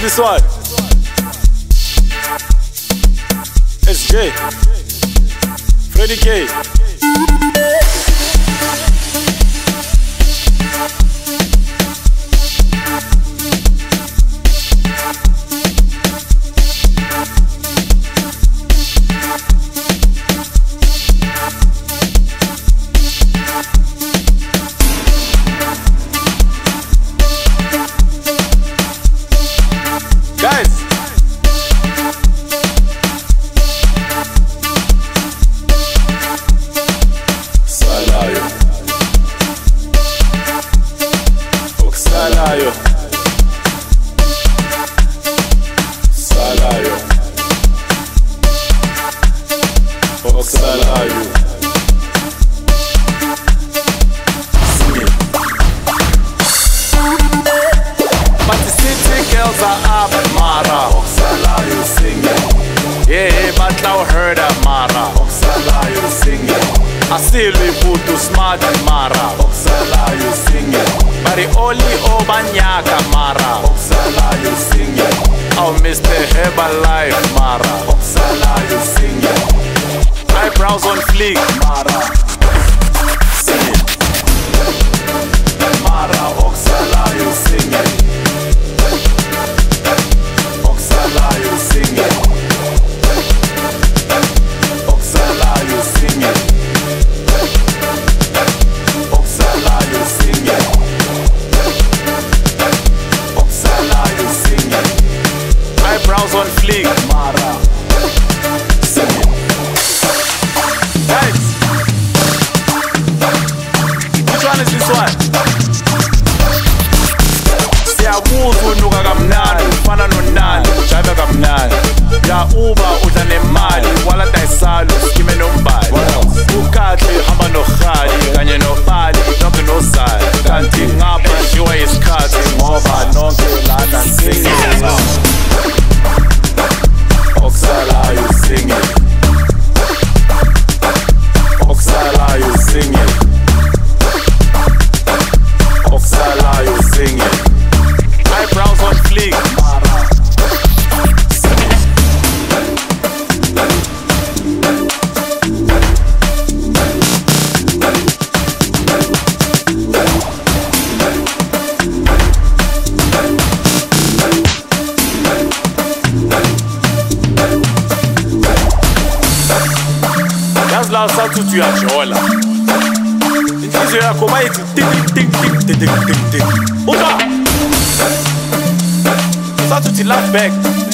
this one? SJ, Freddie K. Salayo, Salayo, Oxalayo. But the city girls are up, Mara. Oxalayo singing. Yeah, but now heard of Mara. Oxalayo singing. I still be put to smart Mara. Oxalayo singing. Bari only Obanyaka Mara. Oxalayo singing. Oh, Mr. Herbalife Mara. Oxalayo singing. Eyebrows on fleek Mara. Singing. Mara. Oxalayo singing. Oxalayo singing. Oxalayo singing. Oxalayo singing. Eyebrows on fleek, Mara. Singing. Guys, which one is this one? Siyabuza unuka kamnandi, ufana nonani, ujayiva kamnandi. Ya uba udla nemali, wala dayisalo, skime nombali. Ukahle hamba nohali, kanye nobali, nonke nozali. Kanti ngapha njiwa isikhathi, ngoba nonke lana singing. Oxalayo singing. Oxalayo singing. Oxalayo singing. Eyebrows on fleek, Mara. La satu tu yajola. Inhliziyo yakho bayithi tik tik tik tik tik tik tik. Uza. Satu ti laugh back.